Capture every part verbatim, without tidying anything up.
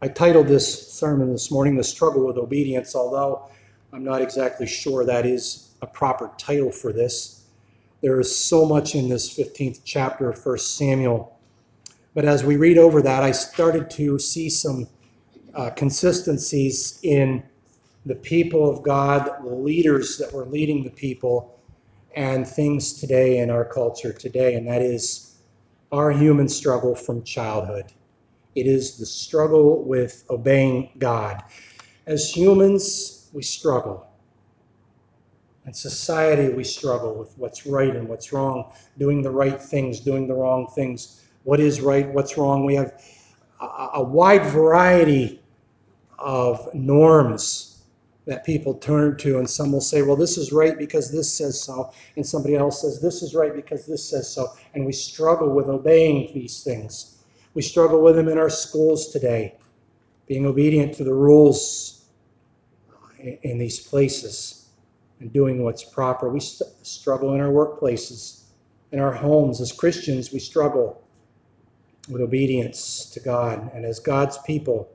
I titled this sermon this morning, The Struggle with Obedience, although I'm not exactly sure that is a proper title for this. There is so much in this fifteenth chapter of First Samuel. But as we read over that, I started to see some uh, consistencies in the people of God, the leaders that were leading the people, and things today in our culture today, and that is our human struggle from childhood. It is the struggle with obeying God. As humans, we struggle. In society, we struggle with what's right and what's wrong, doing the right things, doing the wrong things, what is right, what's wrong. We have a, a wide variety of norms that people turn to, and some will say, well, this is right because this says so, and somebody else says, this is right because this says so, and we struggle with obeying these things. We struggle with them in our schools today, being obedient to the rules in these places and doing what's proper. We st- struggle in our workplaces, in our homes. As Christians, we struggle with obedience to God, and as God's people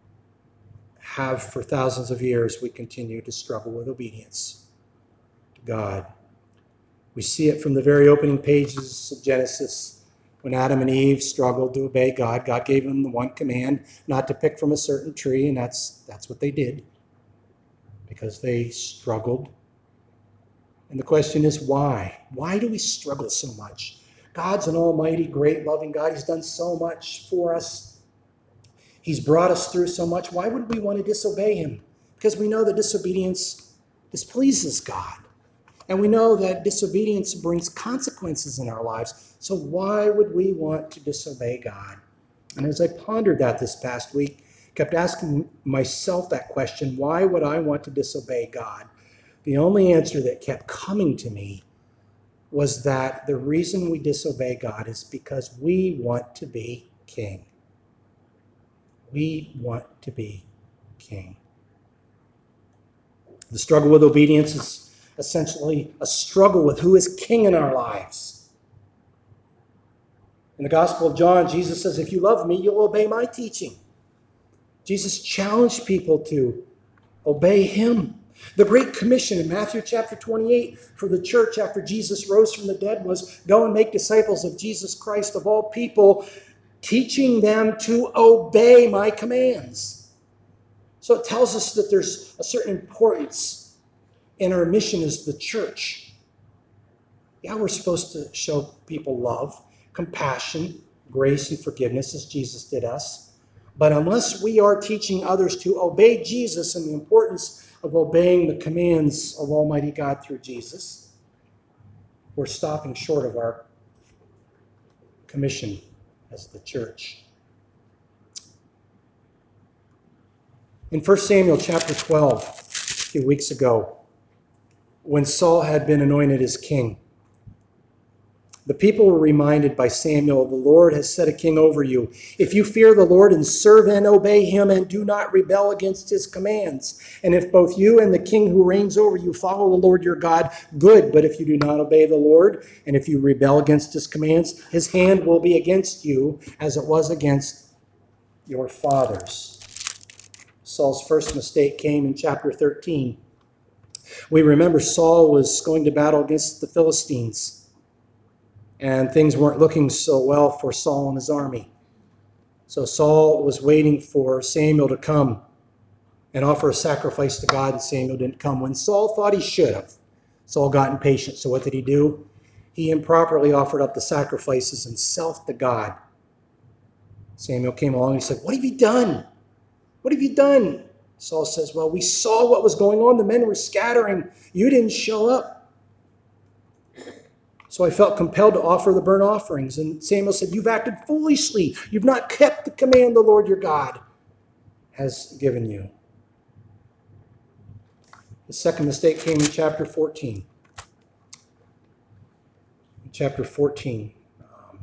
have for thousands of years, we continue to struggle with obedience to God. We see it from the very opening pages of Genesis. When Adam and Eve struggled to obey God, God gave them the one command, not to pick from a certain tree, and that's that's what they did, because they struggled. And the question is, why? Why do we struggle so much? God's an almighty, great, loving God. He's done so much for us. He's brought us through so much. Why would we want to disobey him? Because we know that disobedience displeases God. And we know that disobedience brings consequences in our lives. So why would we want to disobey God? And as I pondered that this past week, kept asking myself that question, why would I want to disobey God? The only answer that kept coming to me was that the reason we disobey God is because we want to be king. We want to be king. The struggle with obedience is essentially a struggle with who is king in our lives. In the Gospel of John, Jesus says, if you love me, you'll obey my teaching. Jesus challenged people to obey him. The Great Commission in Matthew chapter twenty-eight for the church after Jesus rose from the dead was, go and make disciples of Jesus Christ of all people, teaching them to obey my commands. So it tells us that there's a certain importance in our mission as the church. Yeah, we're supposed to show people love, compassion, grace, and forgiveness as Jesus did us. But unless we are teaching others to obey Jesus and the importance of obeying the commands of Almighty God through Jesus, we're stopping short of our commission as the church. In First Samuel chapter twelve, a few weeks ago, when Saul had been anointed as king, the people were reminded by Samuel, the Lord has set a king over you. If you fear the Lord and serve and obey him and do not rebel against his commands, and if both you and the king who reigns over you follow the Lord your God, good. But if you do not obey the Lord, and if you rebel against his commands, his hand will be against you as it was against your fathers. Saul's first mistake came in chapter thirteen. We remember Saul was going to battle against the Philistines, and things weren't looking so well for Saul and his army. So Saul was waiting for Samuel to come and offer a sacrifice to God, and Samuel didn't come. When Saul thought he should have, Saul got impatient. So what did he do? He improperly offered up the sacrifices himself to God. Samuel came along and he said, what have you done? What have you done? Saul says, well, we saw what was going on. The men were scattering. You didn't show up. So I felt compelled to offer the burnt offerings. And Samuel said, you've acted foolishly. You've not kept the command the Lord your God has given you. The second mistake came in chapter fourteen. In chapter fourteen, um,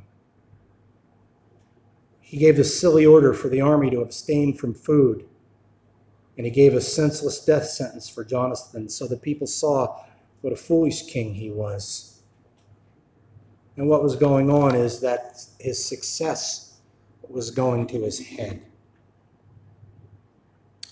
he gave the silly order for the army to abstain from food. And he gave a senseless death sentence for Jonathan, so the people saw what a foolish king he was. And what was going on is that his success was going to his head.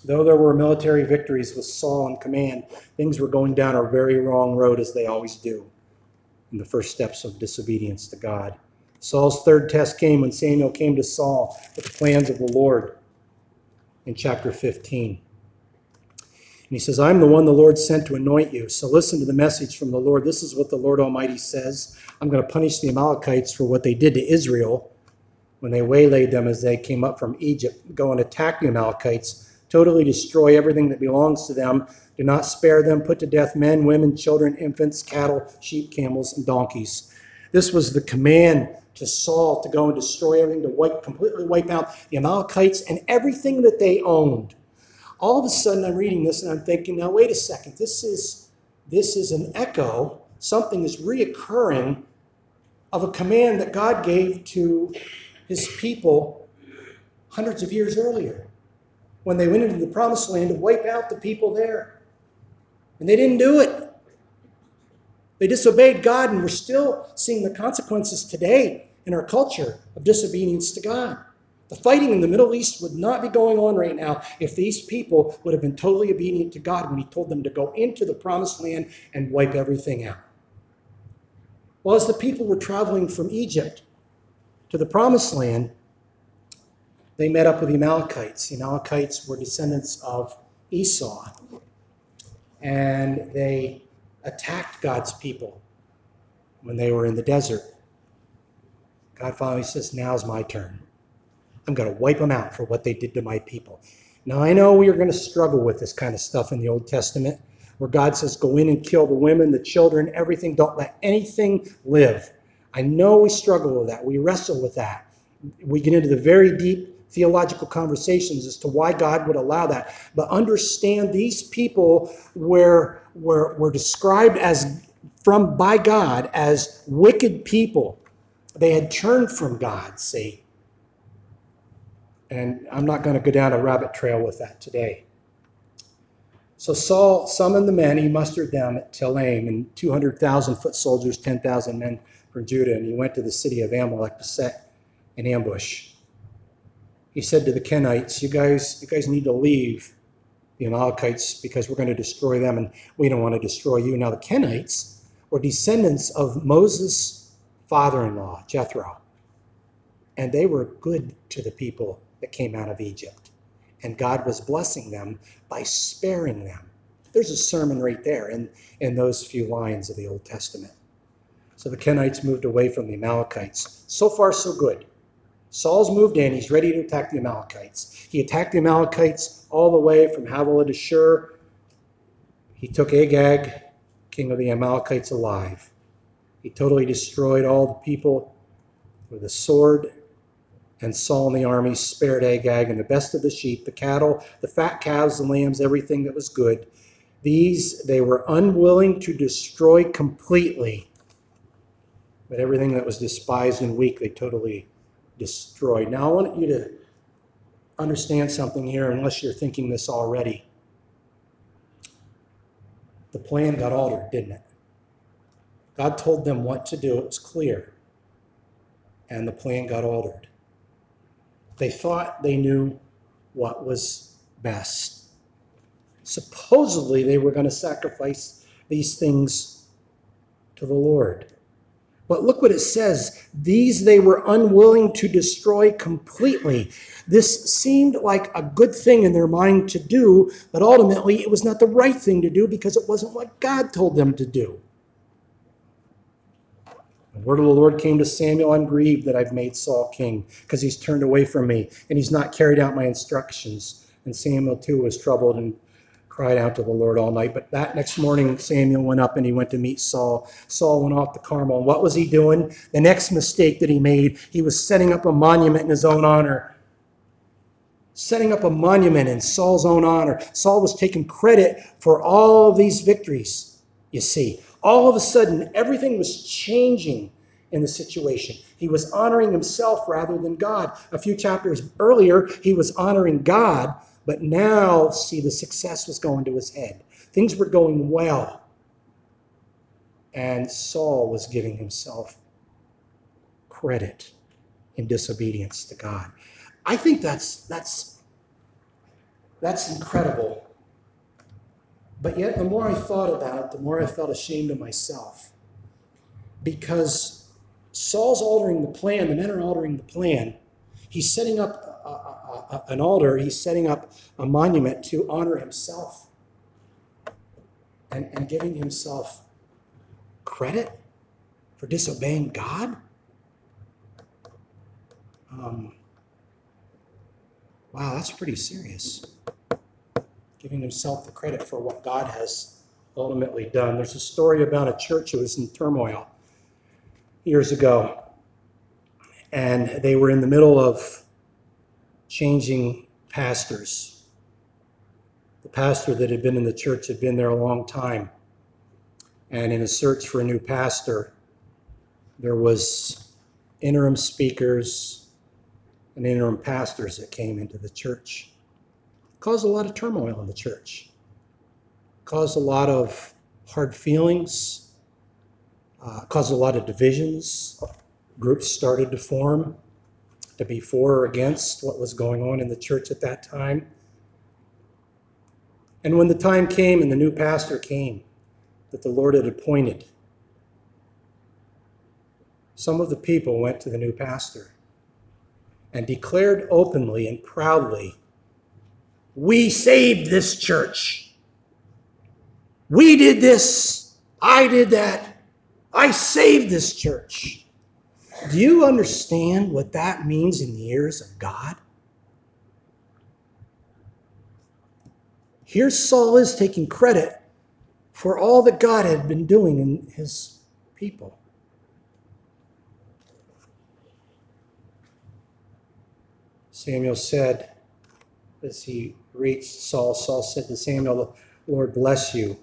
Though there were military victories with Saul in command, things were going down a very wrong road, as they always do, in the first steps of disobedience to God. Saul's third test came when Samuel came to Saul with the plans of the Lord in chapter fifteen. And he says, I'm the one the Lord sent to anoint you. So listen to the message from the Lord. This is what the Lord Almighty says. I'm going to punish the Amalekites for what they did to Israel when they waylaid them as they came up from Egypt. Go and attack the Amalekites, totally destroy everything that belongs to them. Do not spare them. Put to death men, women, children, infants, cattle, sheep, camels, and donkeys. This was the command to Saul to go and destroy everything, to wipe, completely wipe out the Amalekites and everything that they owned. All of a sudden, I'm reading this and I'm thinking, now wait a second, this is, this is an echo, something is reoccurring of a command that God gave to his people hundreds of years earlier when they went into the promised land to wipe out the people there. And they didn't do it. They disobeyed God, and we're still seeing the consequences today in our culture of disobedience to God. The fighting in the Middle East would not be going on right now if these people would have been totally obedient to God when he told them to go into the promised land and wipe everything out. Well, as the people were traveling from Egypt to the promised land, they met up with the Amalekites. The Amalekites were descendants of Esau, and they attacked God's people when they were in the desert. God finally says, now's my turn. I'm going to wipe them out for what they did to my people. Now, I know we are going to struggle with this kind of stuff in the Old Testament, where God says, go in and kill the women, the children, everything. Don't let anything live. I know we struggle with that. We wrestle with that. We get into the very deep theological conversations as to why God would allow that. But understand these people were, were, were described as from by God as wicked people. They had turned from God, see. And I'm not going to go down a rabbit trail with that today. So Saul summoned the men. He mustered them at Telaim, and two hundred thousand foot soldiers, ten thousand men from Judah. And he went to the city of Amalek to set an ambush. He said to the Kenites, you guys, you guys need to leave the Amalekites because we're going to destroy them, and we don't want to destroy you. Now the Kenites were descendants of Moses' father-in-law, Jethro. And they were good to the people that came out of Egypt. And God was blessing them by sparing them. There's a sermon right there in, in those few lines of the Old Testament. So the Kenites moved away from the Amalekites. So far, so good. Saul's moved in. He's ready to attack the Amalekites. He attacked the Amalekites all the way from Havilah to Shur. He took Agag, king of the Amalekites, alive. He totally destroyed all the people with a sword. And Saul and the army spared Agag and the best of the sheep, the cattle, the fat calves, the lambs, everything that was good. These they were unwilling to destroy completely. But everything that was despised and weak, they totally destroyed. Now, I want you to understand something here, unless you're thinking this already. The plan got altered, didn't it? God told them what to do. It was clear. And the plan got altered. They thought they knew what was best. Supposedly, they were going to sacrifice these things to the Lord. But look what it says. These they were unwilling to destroy completely. This seemed like a good thing in their mind to do, but ultimately it was not the right thing to do because it wasn't what God told them to do. The word of the Lord came to Samuel, I'm grieved that I've made Saul king because he's turned away from me and he's not carried out my instructions. And Samuel too was troubled and cried out to the Lord all night. But that next morning, Samuel went up and he went to meet Saul. Saul went off to Carmel. And what was he doing? The next mistake that he made, he was setting up a monument in his own honor. Setting up a monument in Saul's own honor. Saul was taking credit for all of these victories, you see. All of a sudden, everything was changing in the situation. He was honoring himself rather than God. A few chapters earlier, he was honoring God, but now, see, the success was going to his head. Things were going well. And Saul was giving himself credit in disobedience to God. I think that's that's That's incredible. But yet, the more I thought about it, the more I felt ashamed of myself. Because Saul's altering the plan, the men are altering the plan. He's setting up a, a, a, an altar, he's setting up a monument to honor himself and, and giving himself credit for disobeying God. Um, wow, that's pretty serious. Giving himself the credit for what God has ultimately done. There's a story about a church that was in turmoil years ago, and they were in the middle of changing pastors. The pastor that had been in the church had been there a long time, and in a search for a new pastor, there was interim speakers and interim pastors that came into the church. It caused a lot of turmoil in the church. It caused a lot of hard feelings. Uh, caused a lot of divisions. Groups started to form to be for or against what was going on in the church at that time. And when the time came and the new pastor came that the Lord had appointed, some of the people went to the new pastor and declared openly and proudly, "We saved this church. We did this. I did that. I saved this church." Do you understand what that means in the ears of God? Here Saul is taking credit for all that God had been doing in his people. Samuel said, as he reached Saul, Saul said to Samuel, "The Lord bless you."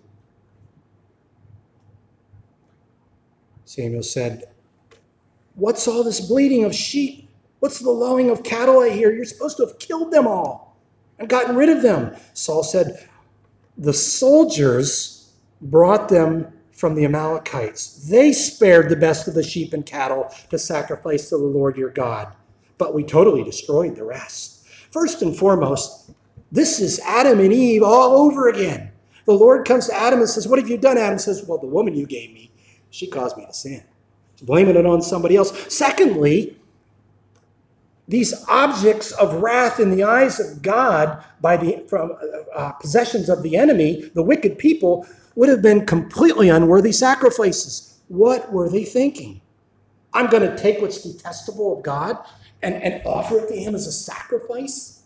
Samuel said, "What's all this bleating of sheep? What's the lowing of cattle I hear? You're supposed to have killed them all and gotten rid of them." Saul said, "The soldiers brought them from the Amalekites. They spared the best of the sheep and cattle to sacrifice to the Lord your God, but we totally destroyed the rest." First and foremost, this is Adam and Eve all over again. The Lord comes to Adam and says, "What have you done?" Adam says, "Well, the woman you gave me, she caused me to sin." He's blaming it on somebody else. Secondly, these objects of wrath in the eyes of God by the from uh, possessions of the enemy, the wicked people, would have been completely unworthy sacrifices. What were they thinking? I'm going to take what's detestable of God and, and offer it to him as a sacrifice?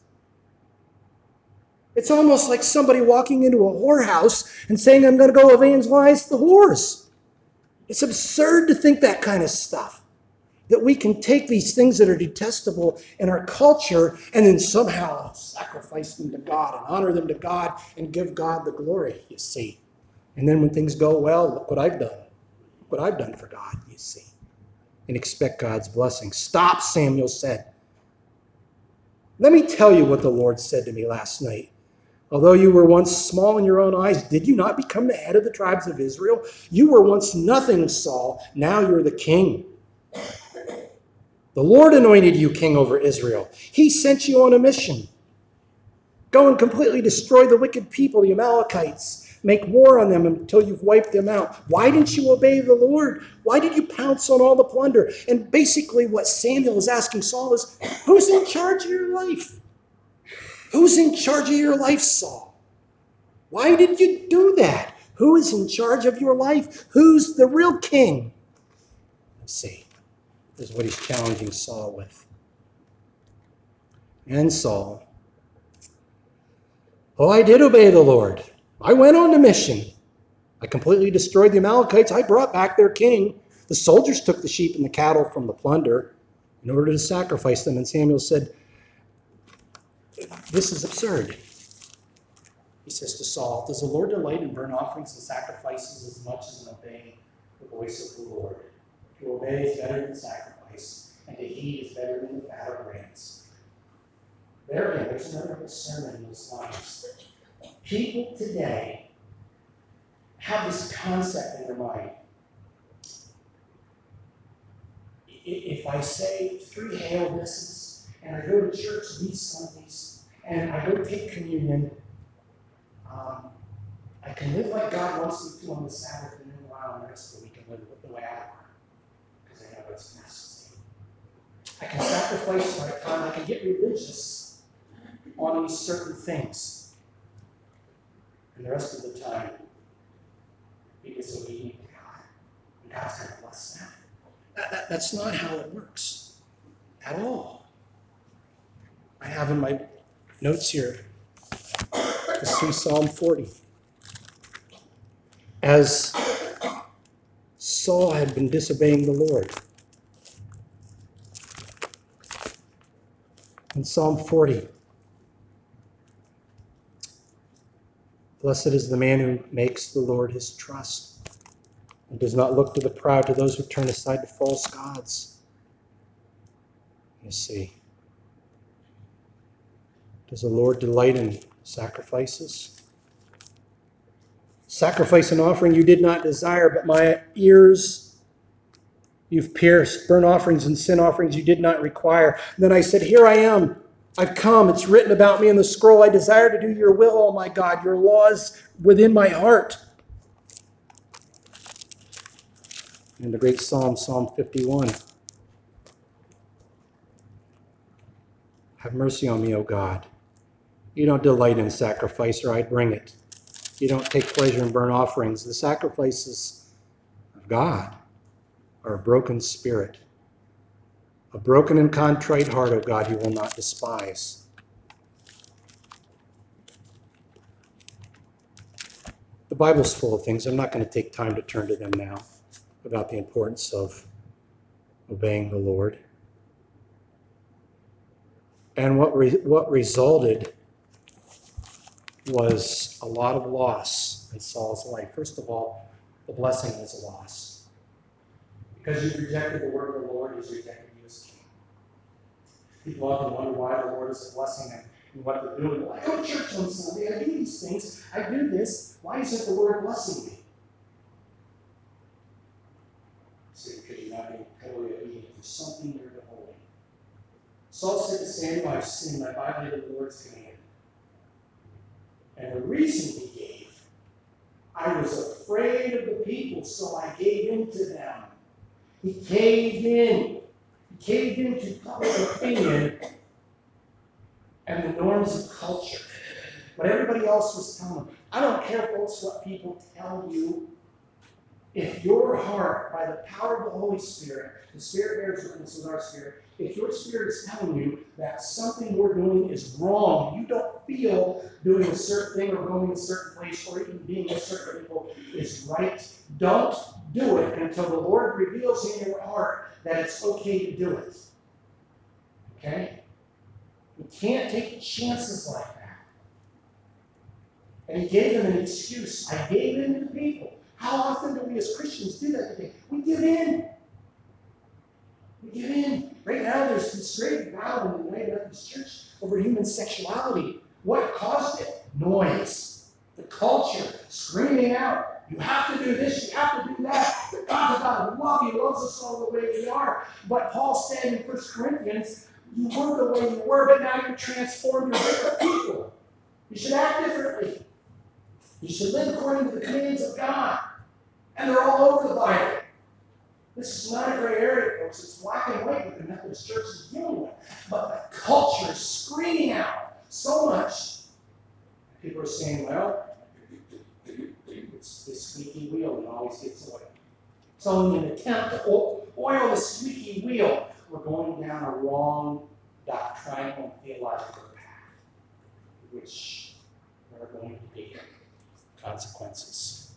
It's almost like somebody walking into a whorehouse and saying, "I'm going to go evangelize the whores." It's absurd to think that kind of stuff. That we can take these things that are detestable in our culture and then somehow sacrifice them to God and honor them to God and give God the glory, you see. And then when things go well, look what I've done. Look what I've done for God, you see. And expect God's blessing. "Stop," Samuel said. "Let me tell you what the Lord said to me last night. Although you were once small in your own eyes, did you not become the head of the tribes of Israel? You were once nothing, Saul. Now you're the king. The Lord anointed you king over Israel. He sent you on a mission. Go and completely destroy the wicked people, the Amalekites. Make war on them until you've wiped them out. Why didn't you obey the Lord? Why did you pounce on all the plunder?" And basically what Samuel is asking Saul is, who's in charge of your life? Who's in charge of your life, Saul? Why did you do that? Who is in charge of your life? Who's the real king? Let's see. This is what he's challenging Saul with. And Saul, "Oh, I did obey the Lord. I went on the mission. I completely destroyed the Amalekites. I brought back their king. The soldiers took the sheep and the cattle from the plunder in order to sacrifice them." And Samuel said, "This is absurd." He says to Saul, "Does the Lord delight in burnt offerings and sacrifices as much as in obeying the voice of the Lord? To obey is better than sacrifice, and to heed is better than the fat of rams." There again, there's another whole sermon in those lines. People today have this concept in their mind. If I say three hail misses and I go to church these Sundays and I go take communion, um, I can live like God wants me to on the Sabbath, and then go out on the rest of the week and live the way I want, because I know it's necessary. I can sacrifice my time. I can get religious on these certain things, and the rest of the time be disobedient to God, and God's going to bless that. That, that. That's not how it works at all. I have in my notes here, let's see Psalm forty. As Saul had been disobeying the Lord. In Psalm forty, blessed is the man who makes the Lord his trust and does not look to the proud, to those who turn aside to false gods. You see, does the Lord delight in sacrifices? Sacrifice and offering you did not desire, but my ears you've pierced. Burnt offerings and sin offerings you did not require. And then I said, here I am. I've come. It's written about me in the scroll. I desire to do your will, oh my God. Your laws within my heart. In the great Psalm, Psalm fifty-one. Have mercy on me, O God. You don't delight in sacrifice, or I'd bring it. You don't take pleasure in burnt offerings. The sacrifices of God are a broken spirit. A broken and contrite heart, O God, you will not despise. The Bible's full of things. I'm not going to take time to turn to them now about the importance of obeying the Lord. And what re- what resulted was a lot of loss in Saul's life. First of all, the blessing was a loss. Because you rejected the word of the Lord, he's rejected you as king. People often wonder why the Lord is blessing them and what they're doing. Well, I go to church on Sunday, I do these things, I do this. Why isn't the Lord blessing me? See, because you're not being totally obedient. There's something you're withholding. Saul said to Samuel, I've sinned, I violated the Lord's command. And the reason he gave, I was afraid of the people, so I gave in to them. He caved in. He caved into public opinion and the norms of culture. What everybody else was telling him. I don't care, folks, what people tell you. If your heart, by the power of the Holy Spirit, the Spirit bears witness with our spirit, if your spirit is telling you that something we're doing is wrong, you don't feel doing a certain thing or going a certain place or even being with certain people is right, don't do it until the Lord reveals in your heart that it's okay to do it. Okay? You can't take chances like that. And he gave them an excuse. I gave in to the people. How often do we as Christians do that today? We give in. We give in. Right now, there's this great battle in the United Methodist Church over human sexuality. What caused it? Noise. The culture screaming out, you have to do this, you have to do that. God, God love you, loves us all the way we are. But Paul said in First Corinthians, you were the way you were, but now you're transformed, you're different people. You should act differently. You should live according to the commands of God. And they're all over the Bible. This is not a gray area, folks. It's black and white what the Methodist Church is dealing with. But the culture is screaming out so much. People are saying, well, it's the squeaky wheel that always gets away. It's only an attempt to oil the squeaky wheel. We're going down a wrong doctrinal and theological path, which there are going to be consequences.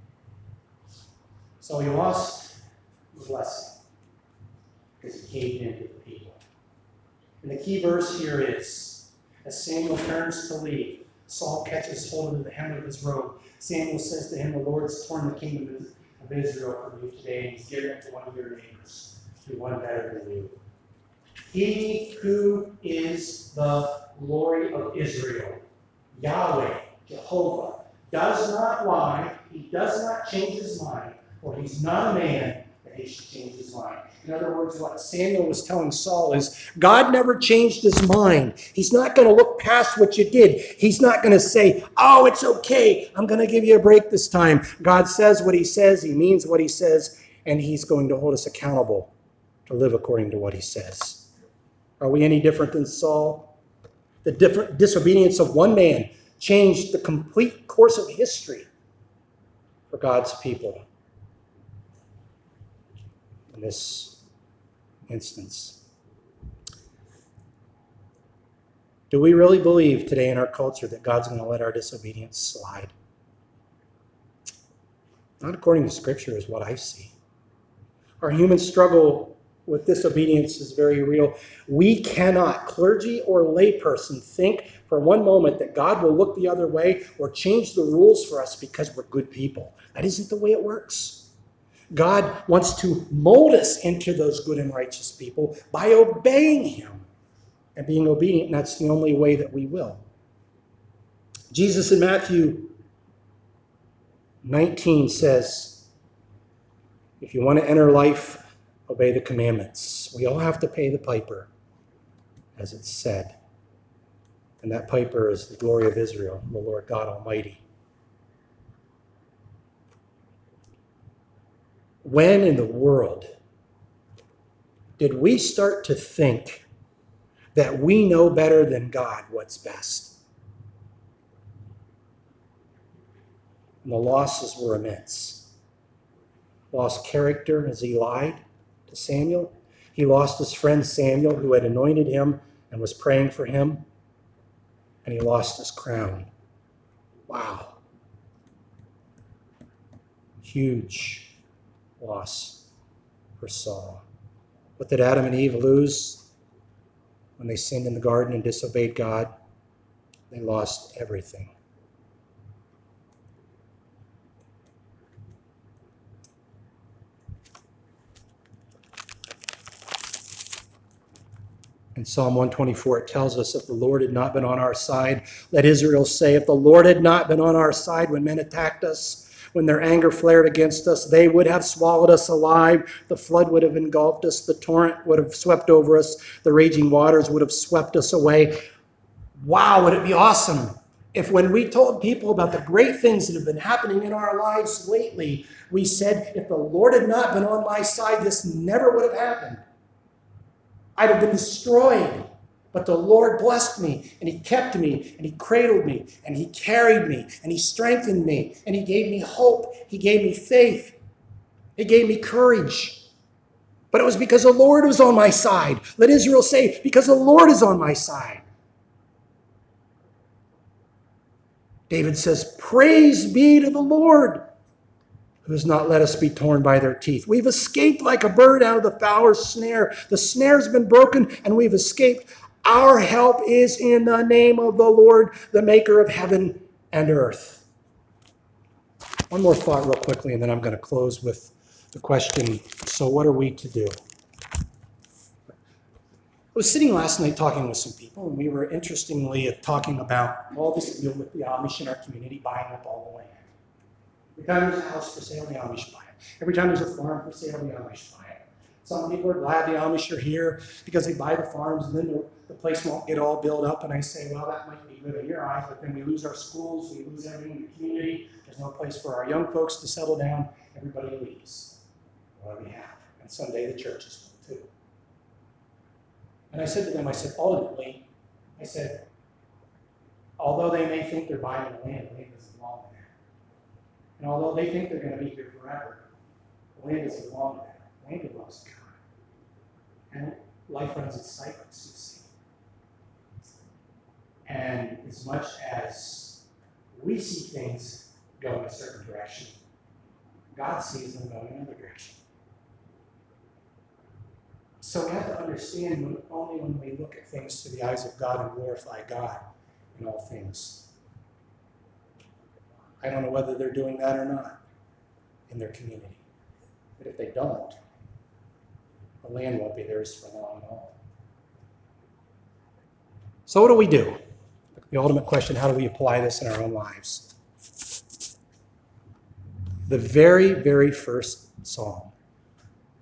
So he lost the blessing because he caved into the people. And the key verse here is, as Samuel turns to leave, Saul catches hold of the hem of his robe. Samuel says to him, the Lord's torn the kingdom of Israel from you today, and he's given it to one of your neighbors, to one better than you. He who is the glory of Israel, Yahweh, Jehovah, does not lie, he does not change his mind, for he's not a man that that he should change his mind. In other words, what Samuel was telling Saul is, God never changed his mind. He's not going to look past what you did. He's not going to say, oh, it's okay, I'm going to give you a break this time. God says what he says, he means what he says, and he's going to hold us accountable to live according to what he says. Are we any different than Saul? The different disobedience of one man changed the complete course of history for God's people in this instance. Do we really believe today in our culture that God's going to let our disobedience slide? Not according to Scripture is what I see. Our human struggle with disobedience is very real. We cannot, clergy or layperson, think for one moment that God will look the other way or change the rules for us because we're good people. That isn't the way it works. God wants to mold us into those good and righteous people by obeying him and being obedient, and that's the only way that we will. Jesus in Matthew nineteen says, if you want to enter life, obey the commandments. We all have to pay the piper, as it's said. And that piper is the glory of Israel, the Lord God Almighty. When in the world did we start to think that we know better than God what's best? And the losses were immense. Lost character as he lied to Samuel. He lost his friend Samuel, who had anointed him and was praying for him. And he lost his crown. Wow. Huge loss for Saul. What did Adam and Eve lose when they sinned in the garden and disobeyed God? They lost everything. In Psalm one twenty-four, it tells us, if the Lord had not been on our side, let Israel say, if the Lord had not been on our side when men attacked us, when their anger flared against us, they would have swallowed us alive. The flood would have engulfed us. The torrent would have swept over us. The raging waters would have swept us away. Wow, would it be awesome if when we told people about the great things that have been happening in our lives lately, we said, if the Lord had not been on my side, this never would have happened. I'd have been destroyed. But the Lord blessed me, and he kept me, and he cradled me, and he carried me, and he strengthened me, and he gave me hope. He gave me faith. He gave me courage. But it was because the Lord was on my side. Let Israel say, because the Lord is on my side. David says, praise be to the Lord, who has not let us be torn by their teeth. We've escaped like a bird out of the fowler's snare. The snare's been broken, and we've escaped. Our help is in the name of the Lord, the maker of heaven and earth. One more thought real quickly, and then I'm going to close with the question, so what are we to do? I was sitting last night talking with some people, and we were interestingly talking about all this deal with the Amish in our community buying up all the land. Every time there's a house for sale, the Amish buy it. Every time there's a farm for sale, the Amish buy it. Some people are glad the Amish are here because they buy the farms, and then the, the place won't get all built up. And I say, well, that might be good in your eyes, but then we lose our schools, we lose everything in the community. There's no place for our young folks to settle down. Everybody leaves. What do we have? And someday the churches will too. And I said to them, I said, ultimately, I said, although they may think they're buying the land, the land doesn't belong to them. And although they think they're going to be here forever, the land doesn't belong to them. The land belongs to God. And life runs its cycles, you see. And as much as we see things go in a certain direction, God sees them going in another direction. So we have to understand when, only when we look at things through the eyes of God and glorify God in all things. I don't know whether they're doing that or not in their community. But if they don't, the land won't be theirs for long at all. So what do we do? The ultimate question, how do we apply this in our own lives? The very, very first psalm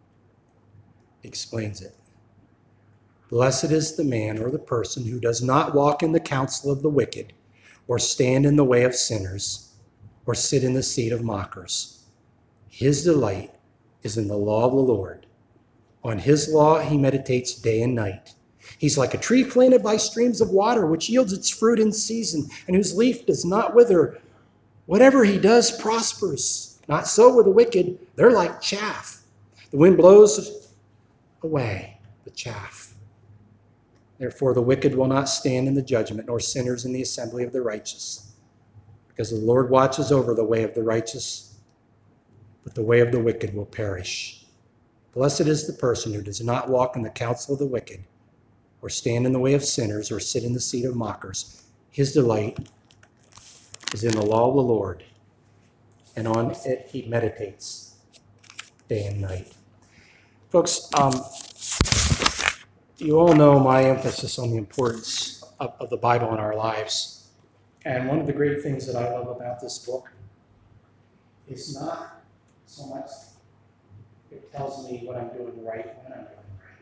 explains it. Blessed is the man or the person who does not walk in the counsel of the wicked, or stand in the way of sinners, or sit in the seat of mockers. His delight is in the law of the Lord. On his law he meditates day and night. He's like a tree planted by streams of water, which yields its fruit in season, and whose leaf does not wither. Whatever he does prospers. Not so with the wicked. They're like chaff. The wind blows away the chaff. Therefore the wicked will not stand in the judgment, nor sinners in the assembly of the righteous. Because the Lord watches over the way of the righteous, but the way of the wicked will perish. Blessed is the person who does not walk in the counsel of the wicked, or stand in the way of sinners, or sit in the seat of mockers. His delight is in the law of the Lord, and on it he meditates day and night. Folks, um, you all know my emphasis on the importance of, of the Bible in our lives. And one of the great things that I love about this book is not so much it tells me what I'm doing right when I'm doing right,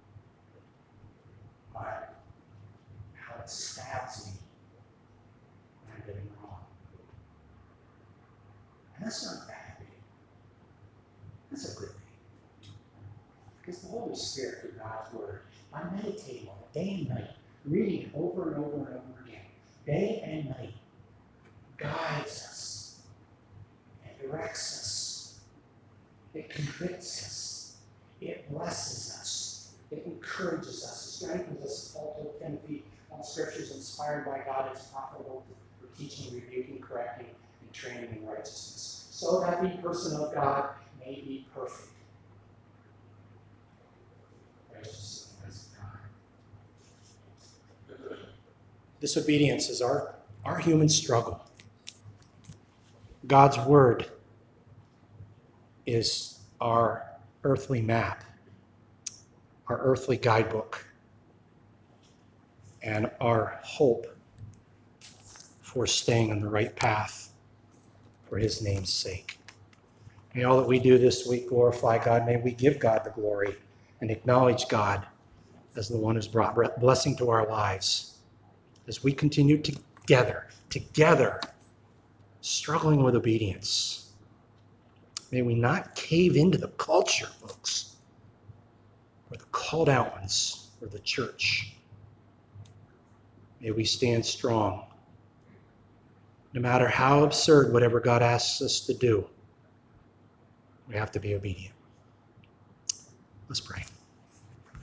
but how it stabs me when I'm doing wrong. And that's not a bad thing. That's a good thing. Because the Holy Spirit through God's Word, I'm meditating on it day and night, reading it over and over and over again, day and night, guides us and directs us. It convicts us. It blesses us. It encourages us. It strengthens us. Paul told Timothy, all Scripture is inspired by God. It's profitable for teaching, rebuking, correcting, and training in righteousness, so that the person of God may be perfect. Righteous as God. Disobedience is our, our human struggle. God's Word is our earthly map, our earthly guidebook, and our hope for staying on the right path for his name's sake. May all that we do this week glorify God. May we give God the glory and acknowledge God as the one who's brought blessing to our lives as we continue together, together, struggling with obedience. May we not cave into the culture, folks, or the called out ones, or the church. May we stand strong. No matter how absurd whatever God asks us to do, we have to be obedient. Let's pray.